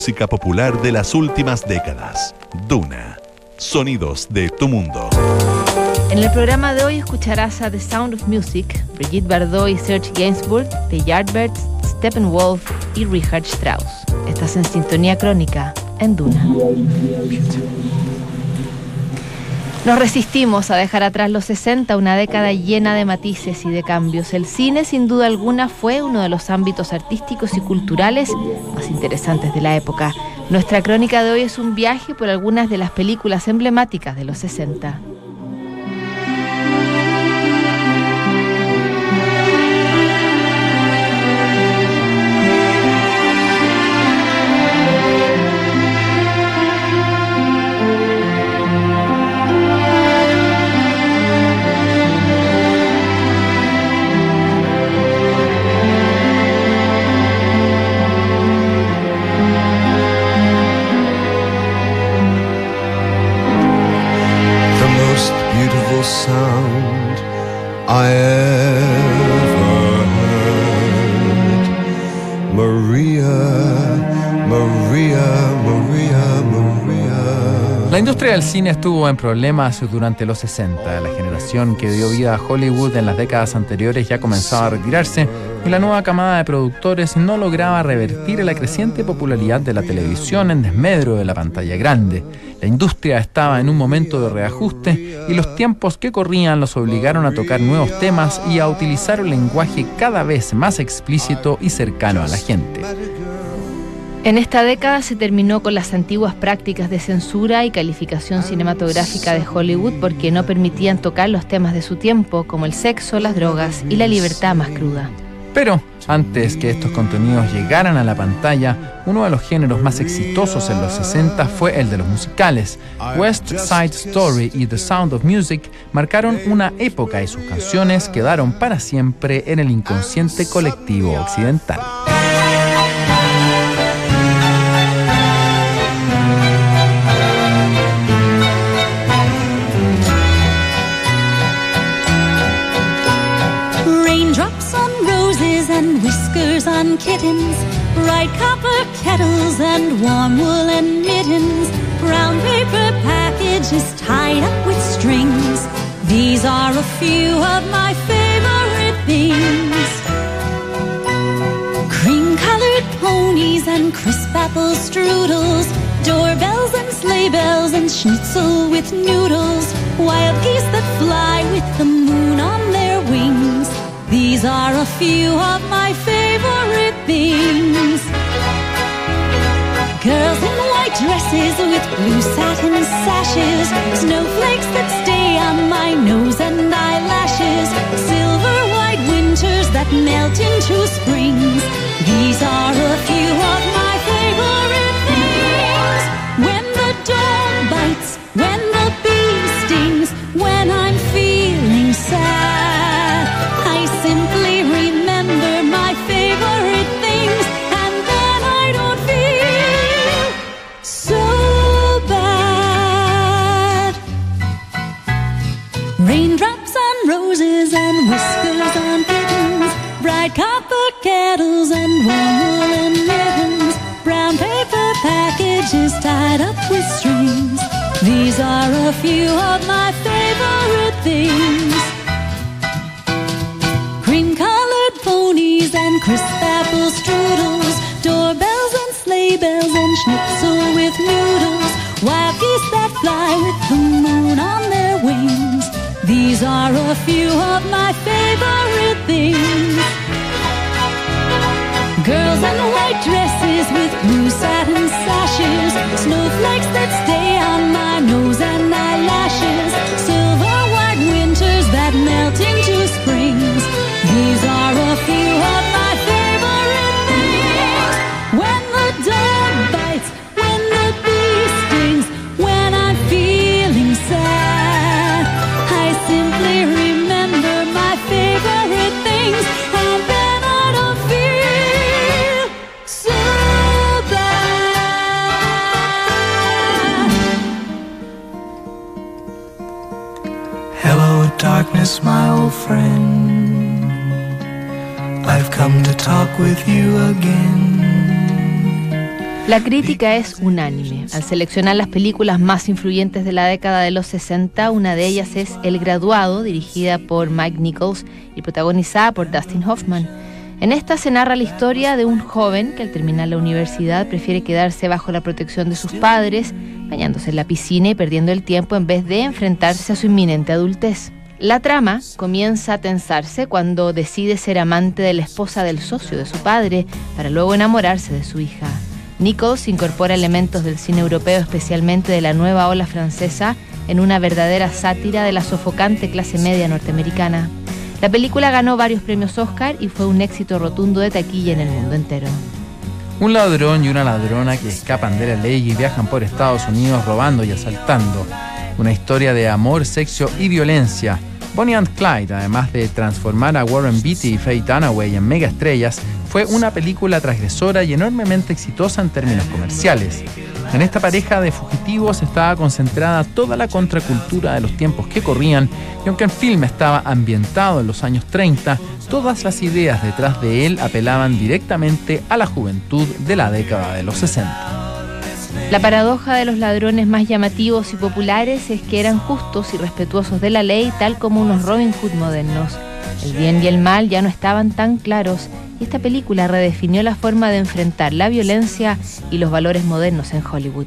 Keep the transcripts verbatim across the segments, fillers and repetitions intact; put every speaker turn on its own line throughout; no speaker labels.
Música popular de las últimas décadas. Duna. Sonidos de tu mundo.
En el programa de hoy escucharás a The Sound of Music, Brigitte Bardot y Serge Gainsbourg, The Yardbirds, Steppenwolf y Richard Strauss. Estás en Sintonía Crónica en Duna. Nos resistimos a dejar atrás los sesenta, una década llena de matices y de cambios. El cine, sin duda alguna, fue uno de los ámbitos artísticos y culturales más interesantes de la época. Nuestra crónica de hoy es un viaje por algunas de las películas emblemáticas de los sesenta.
Sound I ever heard. Maria, Maria, Maria, Maria.
La industria del cine estuvo en problemas durante los sesenta. La generación que dio vida a Hollywood en las décadas anteriores ya comenzaba a retirarse y la nueva camada de productores no lograba revertir la creciente popularidad de la televisión en desmedro de la pantalla grande. La industria estaba en un momento de reajuste y los tiempos que corrían los obligaron a tocar nuevos temas y a utilizar un lenguaje cada vez más explícito y cercano a la gente.
En esta década se terminó con las antiguas prácticas de censura y calificación cinematográfica de Hollywood porque no permitían tocar los temas de su tiempo, como el sexo, las drogas y la libertad más cruda.
Pero antes que estos contenidos llegaran a la pantalla, uno de los géneros más exitosos en los sesenta fue el de los musicales. West Side Story y The Sound of Music marcaron una época y sus canciones quedaron para siempre en el inconsciente colectivo occidental.
Whiskers on kittens, bright copper kettles and warm woolen mittens, brown paper packages tied up with strings. These are a few of my favorite things. Cream-colored ponies and crisp apple strudels, doorbells and sleigh bells and schnitzel with noodles, wild geese that fly with the moon on their wings. These are a few of my favorite things. Girls in white dresses with blue satin sashes, snowflakes that stay on my nose and eyelashes, silver white winters that melt into springs. These are a few of my favorite things. When the dog bites, when the bee stings, when I'm feeling sad, I simply remember my favorite things, and then I don't feel so bad. Raindrops on roses and whiskers on kittens, bright copper kettles and warm woolen mittens, brown paper packages tied up with strings. These are a few of my favorite things. Cream-colored ponies and crisp apple strudels, doorbells and sleigh bells and schnitzel with noodles, wild geese that fly with the moon on their wings. These are a few of my favorite things. Girls in white dresses with blue satin sashes, snowflakes that stay on my nose and eyelashes, silver white winters that melt into springs. These are a few of my favorite things. When the dog bites, when the bee stings, when I'm feeling sad, I simply remember my favorite things, and then I don't feel so bad.
Hello, darkness, my old friend. I've come to talk with you again.
La crítica es unánime. Al seleccionar las películas más influyentes de la década de los sesenta, una de ellas es El Graduado, dirigida por Mike Nichols y protagonizada por Dustin Hoffman. En esta se narra la historia de un joven que al terminar la universidad prefiere quedarse bajo la protección de sus padres, bañándose en la piscina y perdiendo el tiempo en vez de enfrentarse a su inminente adultez. La trama comienza a tensarse cuando decide ser amante de la esposa del socio de su padre para luego enamorarse de su hija. Nichols incorpora elementos del cine europeo, especialmente de la nueva ola francesa, en una verdadera sátira de la sofocante clase media norteamericana. La película ganó varios premios Oscar y fue un éxito rotundo de taquilla en el mundo entero.
Un ladrón y una ladrona que escapan de la ley y viajan por Estados Unidos robando y asaltando. Una historia de amor, sexo y violencia. Bonnie and Clyde, además de transformar a Warren Beatty y Faye Dunaway en mega estrellas, fue una película transgresora y enormemente exitosa en términos comerciales. En esta pareja de fugitivos estaba concentrada toda la contracultura de los tiempos que corrían, y aunque el filme estaba ambientado en los años treinta, todas las ideas detrás de él apelaban directamente a la juventud de la década de los sesenta.
La paradoja de los ladrones más llamativos y populares es que eran justos y respetuosos de la ley, tal como unos Robin Hood modernos. El bien y el mal ya no estaban tan claros, y esta película redefinió la forma de enfrentar la violencia y los valores modernos en Hollywood.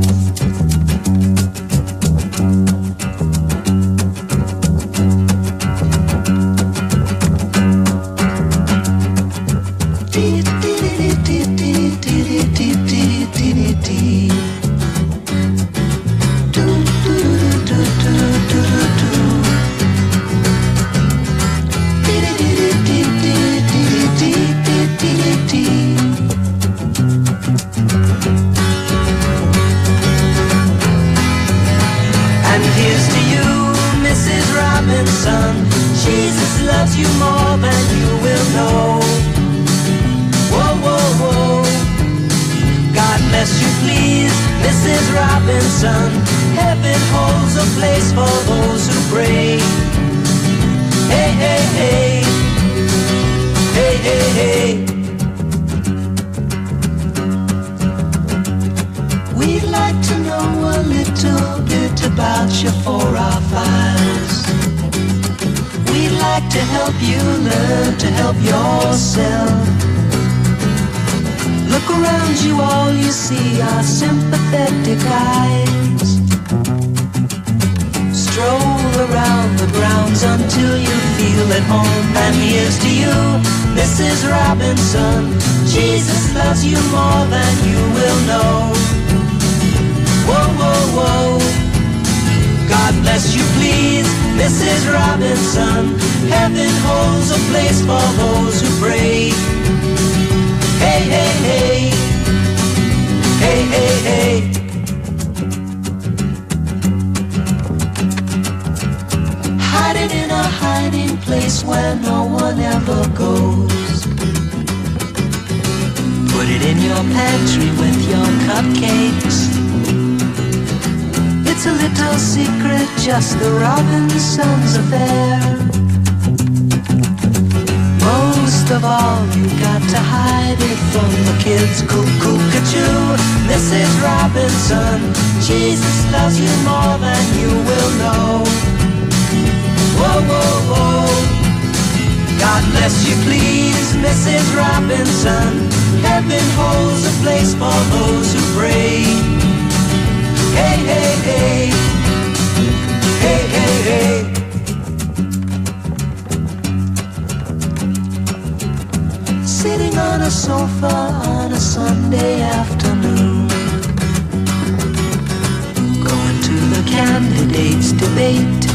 Just the Robinsons affair. Most of all, you got to hide it from the kids. Cuckoo-cuckoo, Missus Robinson, Jesus loves you more than you will know. Whoa, whoa, whoa, God bless you please, Missus Robinson. Heaven holds a place for those who pray. Hey, hey, hey. Hey, hey, hey. Sitting on a sofa on a Sunday afternoon, going to the candidates' debate.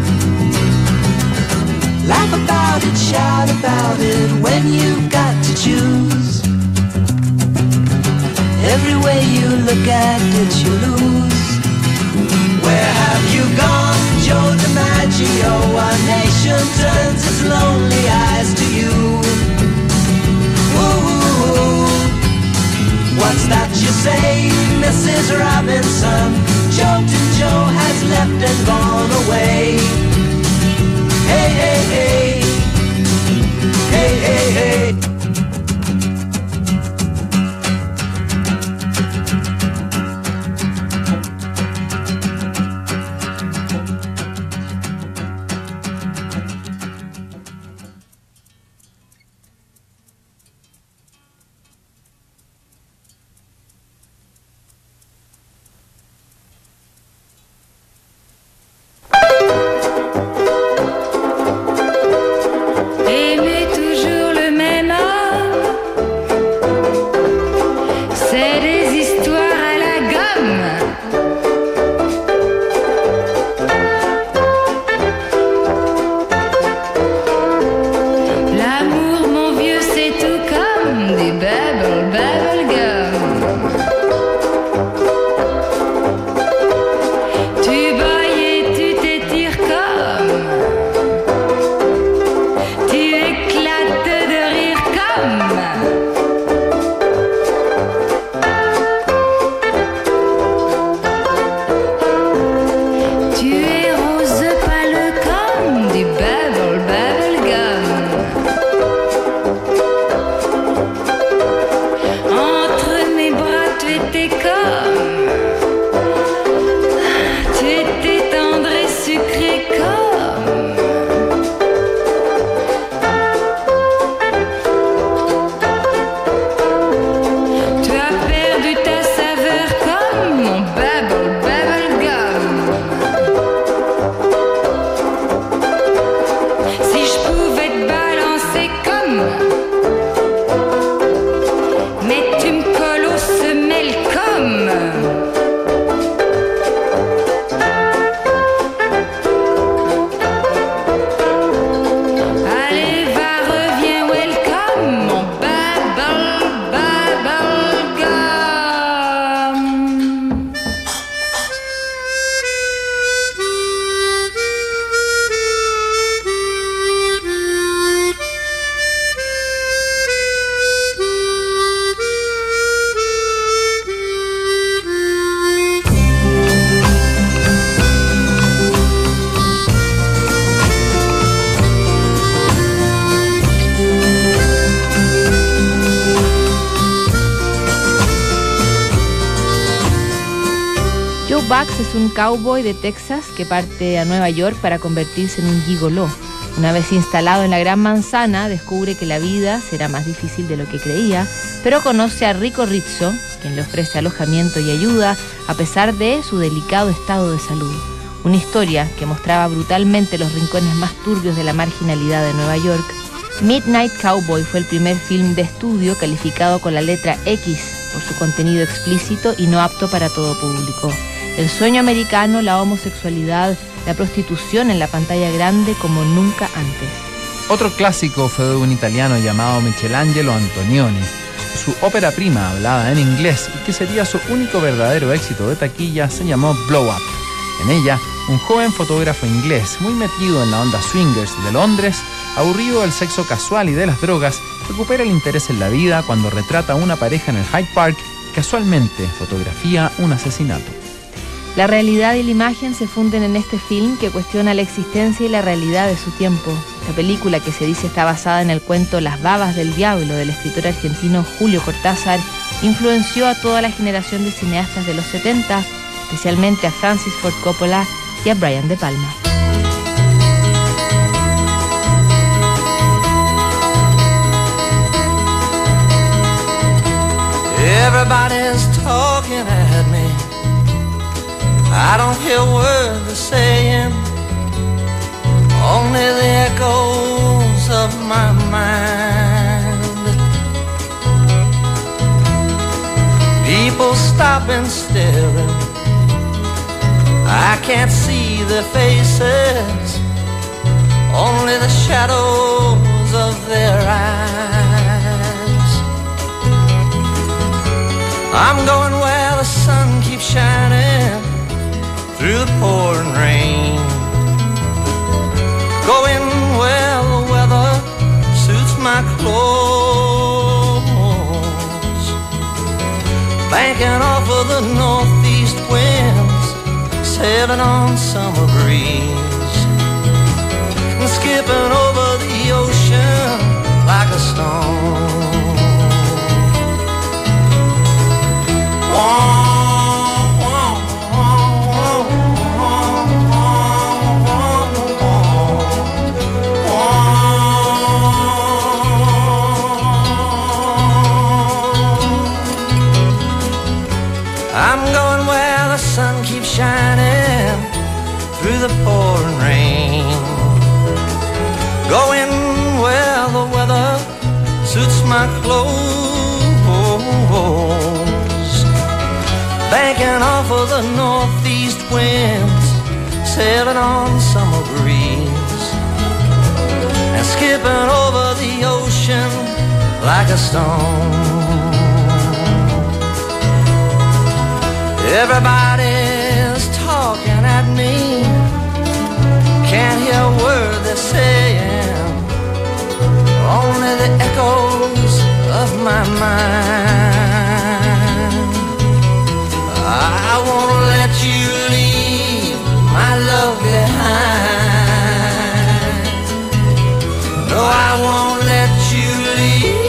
Laugh about it, shout about it when you've got to choose. Every way you look at it, you lose. Where have you gone, Joe DiMaggio? Our nation turns its lonely eyes to you. Ooh, what's that you say, Missus Robinson? Joltin' Joe has left and gone away. Hey, hey, hey. Hey, hey, hey.
Joe Bucks es un cowboy de Texas que parte a Nueva York para convertirse en un gigoló. Una vez instalado en la Gran Manzana, descubre que la vida será más difícil de lo que creía, pero conoce a Rico Rizzo, quien le ofrece alojamiento y ayuda a pesar de su delicado estado de salud. Una historia que mostraba brutalmente los rincones más turbios de la marginalidad de Nueva York. Midnight Cowboy fue el primer film de estudio calificado con la letra X por su contenido explícito y no apto para todo público. El sueño americano, la homosexualidad, la prostitución en la pantalla grande como nunca antes.
Otro clásico fue de un italiano llamado Michelangelo Antonioni. Su ópera prima, hablada en inglés y que sería su único verdadero éxito de taquilla, se llamó Blow Up. En ella, un joven fotógrafo inglés muy metido en la onda swingers de Londres, aburrido del sexo casual y de las drogas, recupera el interés en la vida cuando retrata a una pareja en el Hyde Park y casualmente fotografía un asesinato.
La realidad y la imagen se funden en este film que cuestiona la existencia y la realidad de su tiempo. La película, que se dice está basada en el cuento Las babas del diablo del escritor argentino Julio Cortázar, influenció a toda la generación de cineastas de los setenta, especialmente a Francis Ford Coppola y a Brian De Palma.
Everybody's talking at me. I don't hear a word they're saying, only the echoes of my mind. People stop and staring, I can't see their faces, only the shadows of their eyes. I'm going where the sun keeps shining through the pouring rain, going where the weather suits my clothes, banking off of the northeast winds, sailing on summer breeze, and skipping over the ocean like a stone. Whoa. Shining through the pouring rain, going where the weather suits my clothes, banking off of the northeast winds, sailing on summer breeze, and skipping over the ocean like a stone. Everybody's talking at me, can't hear a word they're saying, only the echoes of my mind. I won't let you leave my love behind. No, I won't let you leave.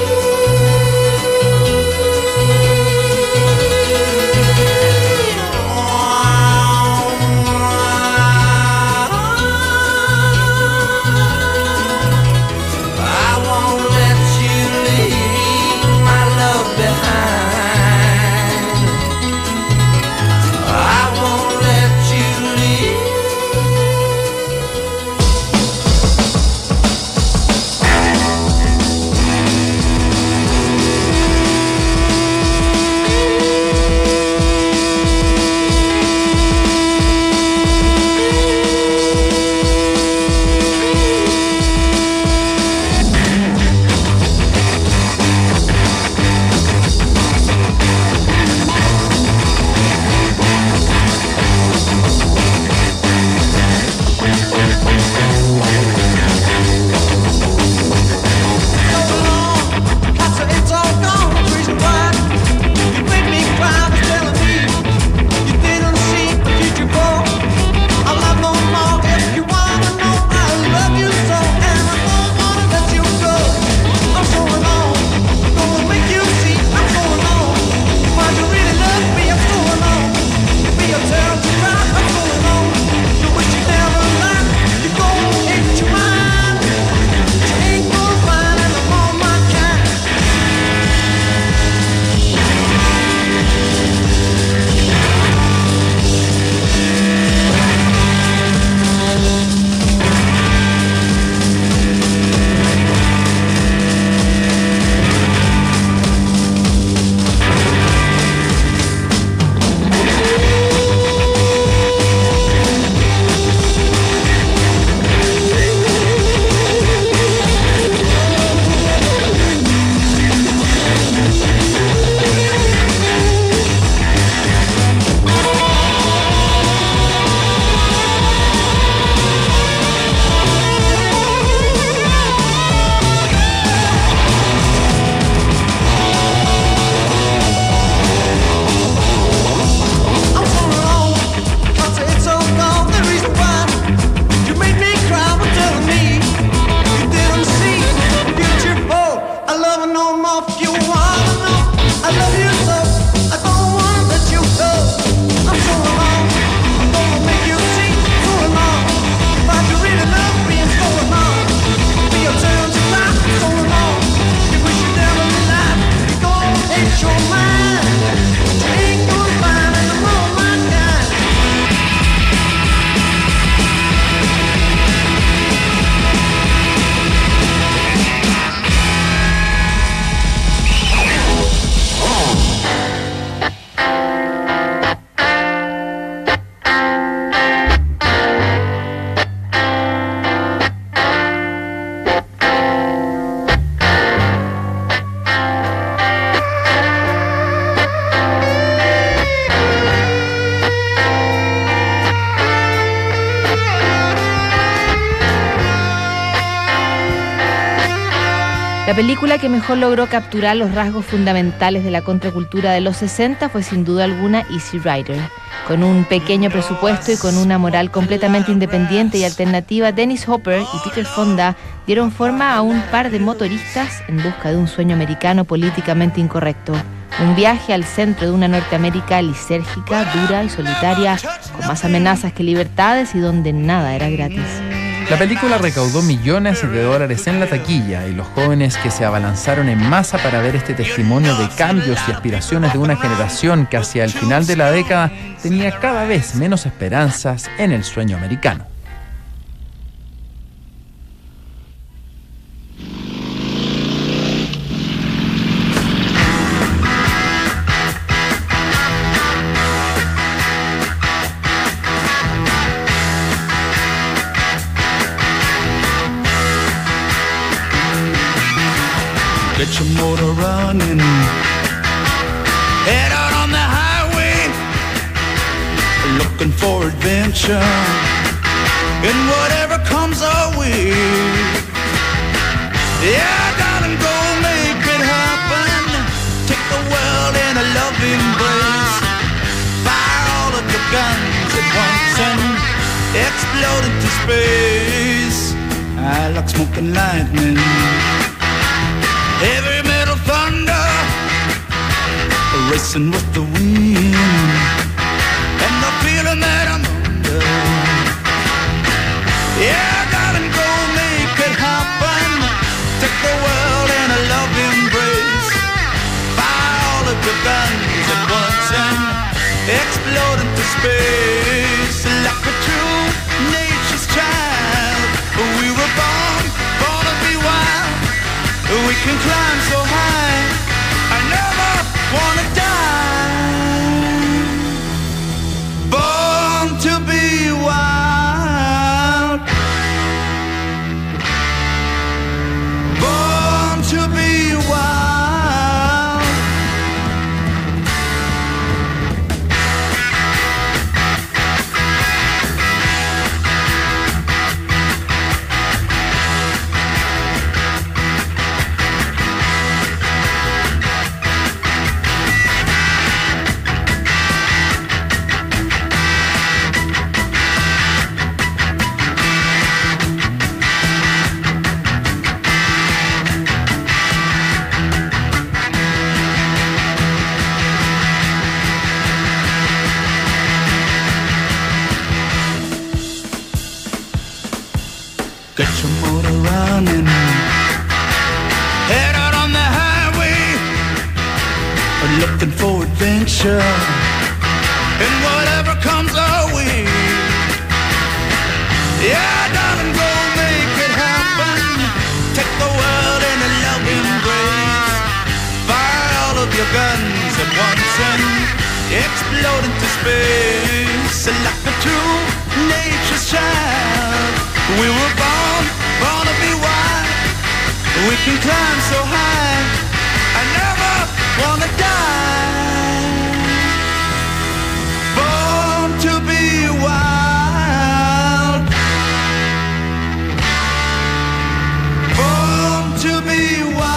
La película que mejor logró capturar los rasgos fundamentales de la contracultura de los sesenta fue sin duda alguna Easy Rider. Con un pequeño presupuesto y con una moral completamente independiente y alternativa, Dennis Hopper y Peter Fonda dieron forma a un par de motoristas en busca de un sueño americano políticamente incorrecto. Un viaje al centro de una Norteamérica lisérgica, dura y solitaria, con más amenazas que libertades y donde nada era gratis.
La película recaudó millones de dólares en la taquilla y los jóvenes que se abalanzaron en masa para ver este testimonio de cambios y aspiraciones de una generación que hacia el final de la década tenía cada vez menos esperanzas en el sueño americano.
Get your motor running, head out on the highway, looking for adventure, and whatever comes our way. Yeah, darling, go make it happen, take the world in a loving embrace, fire all of your guns at once and explode into space. I like smoking lightning, heavy metal thunder, racing with the wind, and the feeling that I'm under. Yeah, darling, go make it happen, take the world in a love embrace, fire all of your guns at once and explode into space. Like a true nature's child, we were born, born to be wild. We can climb so high, I never wanna die. Born to be wild, born to be wild. Get your motor running, head out on the highway, looking for adventure, and whatever comes our way. Yeah, darling, go make it happen, take the world in a love embrace, fire all of your guns at once and explode into space. Like a true nature's child, we were born, born to be wild. We can climb so high, I never wanna die. Born to be wild, born to be wild.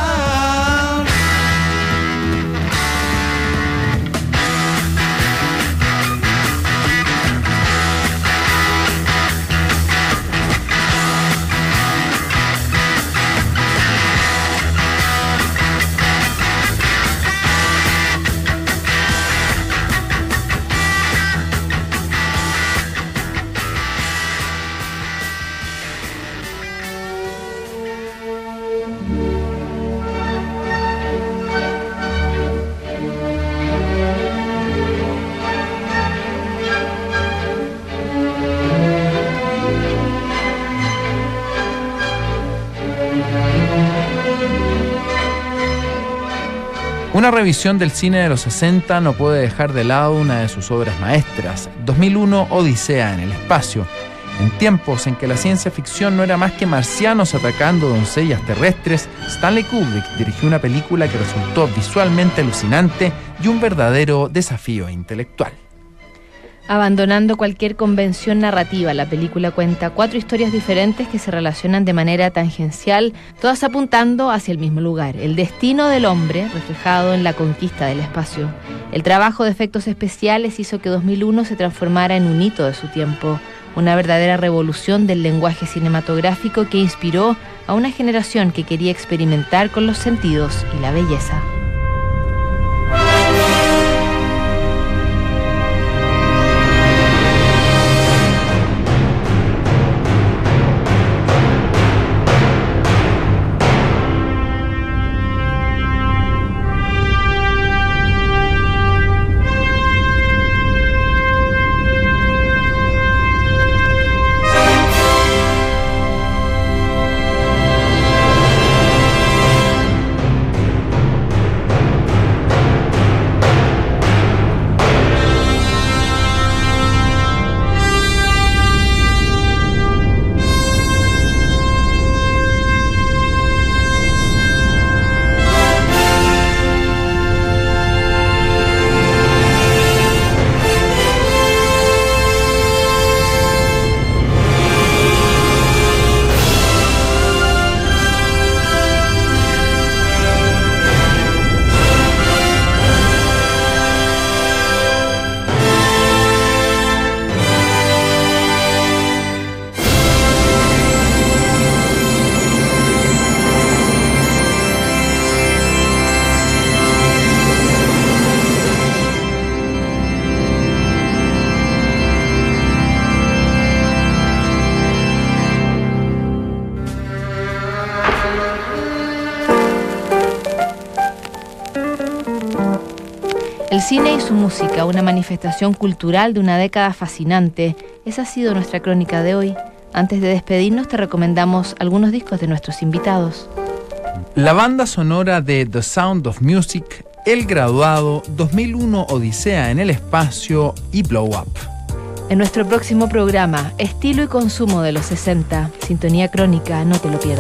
Una revisión del cine de los sesenta no puede dejar de lado una de sus obras maestras, dos mil uno, Odisea en el espacio. En tiempos en que la ciencia ficción no era más que marcianos atacando doncellas terrestres, Stanley Kubrick dirigió una película que resultó visualmente alucinante y un verdadero desafío intelectual.
Abandonando cualquier convención narrativa, la película cuenta cuatro historias diferentes que se relacionan de manera tangencial, todas apuntando hacia el mismo lugar: el destino del hombre, reflejado en la conquista del espacio. El trabajo de efectos especiales hizo que dos mil uno se transformara en un hito de su tiempo, una verdadera revolución del lenguaje cinematográfico que inspiró a una generación que quería experimentar con los sentidos y la belleza. El cine y su música, una manifestación cultural de una década fascinante. Esa ha sido nuestra crónica de hoy. Antes de despedirnos, te recomendamos algunos discos de nuestros invitados.
La banda sonora de The Sound of Music, El Graduado, dos mil uno Odisea en el Espacio y Blow Up.
En nuestro próximo programa, estilo y consumo de los sesenta. Sintonía crónica, no te lo pierdas.